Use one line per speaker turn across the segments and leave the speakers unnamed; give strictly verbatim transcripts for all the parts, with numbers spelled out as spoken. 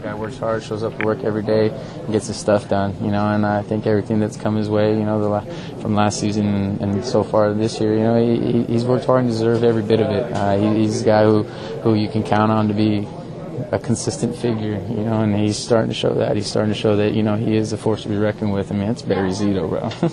guy works hard, shows up to work every day, and gets his stuff done. You know, and I think everything that's come his way, you know, the la- from last season and, and so far this year, you know, he, he's worked hard and deserved every bit of it. Uh, he, he's a guy who, who you can count on to be a consistent figure, you know, and he's starting to show that. He's starting to show that, you know, he is a force to be reckoned with. I mean, it's Barry Zito,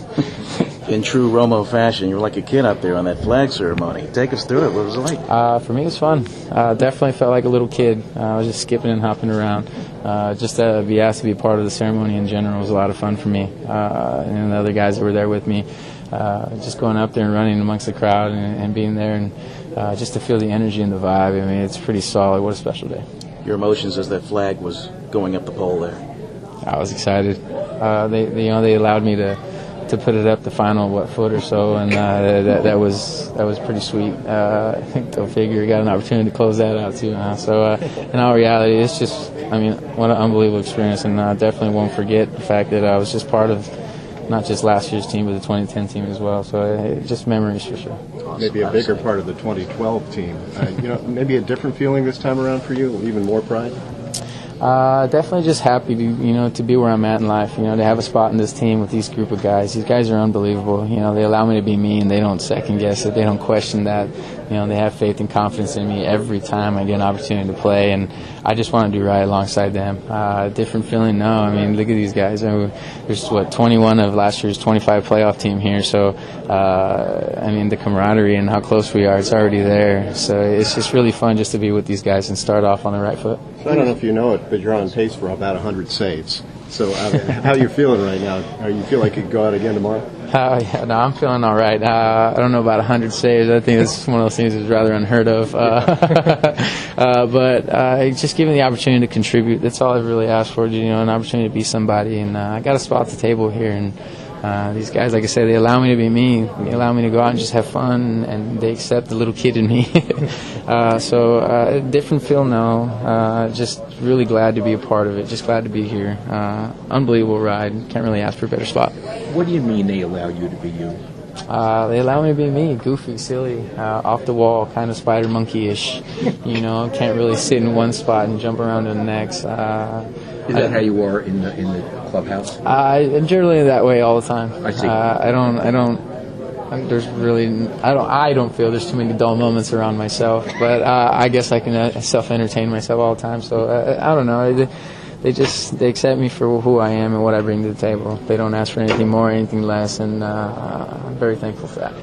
bro.
In true Romo fashion, you were like a kid up there on that flag ceremony. Take us through it. What was it like?
Uh, for me, it was fun. Uh, definitely felt like a little kid. Uh, I was just skipping and hopping around. Uh, just to be asked to be a part of the ceremony in general was a lot of fun for me. Uh, and the other guys that were there with me, uh, just going up there and running amongst the crowd and, and being there and uh, just to feel the energy and the vibe. I mean, it's pretty solid. What a special day.
Your emotions as that flag was going up the pole there?
I was excited. Uh, they, they, you know, they allowed me to, to put it up the final what foot or so, and uh, that that was that was pretty sweet. Uh, I think go figure, got an opportunity to close that out too. Uh, so uh, in all reality, it's just, I mean, what an unbelievable experience, and I uh, definitely won't forget the fact that I was just part of not just last year's team, but the twenty ten team as well. So uh, just memories for sure.
Maybe a bigger part of the twenty twelve team. Uh, you know, maybe a different feeling this time around for you, even more pride?
Uh, definitely just happy to, you know, to be where I'm at in life, you know, to have a spot in this team with these group of guys. These guys are unbelievable. You know, they allow me to be me, and they don't second guess it. They don't question that. You know, they have faith and confidence in me every time I get an opportunity to play, and I just want to do right alongside them. Uh, different feeling? No. I mean, look at these guys. I mean, there's, what, twenty-one of last year's twenty-five playoff team here, so, uh, I mean, the camaraderie and how close we are, it's already there. So it's just really fun just to be with these guys and start off on the right foot.
So I don't know if you know it, but you're on pace for about one hundred saves. So uh, how are you feeling right now? Are you feel like you could go out again tomorrow?
Uh, yeah, no, I'm feeling all right. Uh, I don't know about one hundred saves. I think that's one of those things that's rather unheard of. Uh, uh, but uh, just giving the opportunity to contribute, that's all I've really asked for, you know, an opportunity to be somebody. And uh, I got a spot at the table here, and Uh, these guys, like I said, they allow me to be me. They allow me to go out and just have fun, and they accept the little kid in me. uh, so, uh, different feel now. Uh, just really glad to be a part of it. Just glad to be here. Uh, unbelievable ride. Can't really ask for a better spot.
What do you mean they allow you to be you?
Uh, they allow me to be me, goofy, silly, uh, off the wall, kind of spider monkey-ish. You know, can't really sit in one spot and jump around to the next. Uh,
Is that I, how you are in the in the clubhouse?
I, I'm generally that way all the time.
I see.
Uh, I don't. I don't. There's really. I don't. I don't feel there's too many dull moments around myself. But uh, I guess I can uh, self-entertain myself all the time. So uh, I don't know. They, they just they accept me for who I am and what I bring to the table. They don't ask for anything more, anything less, and uh, I'm very thankful for that.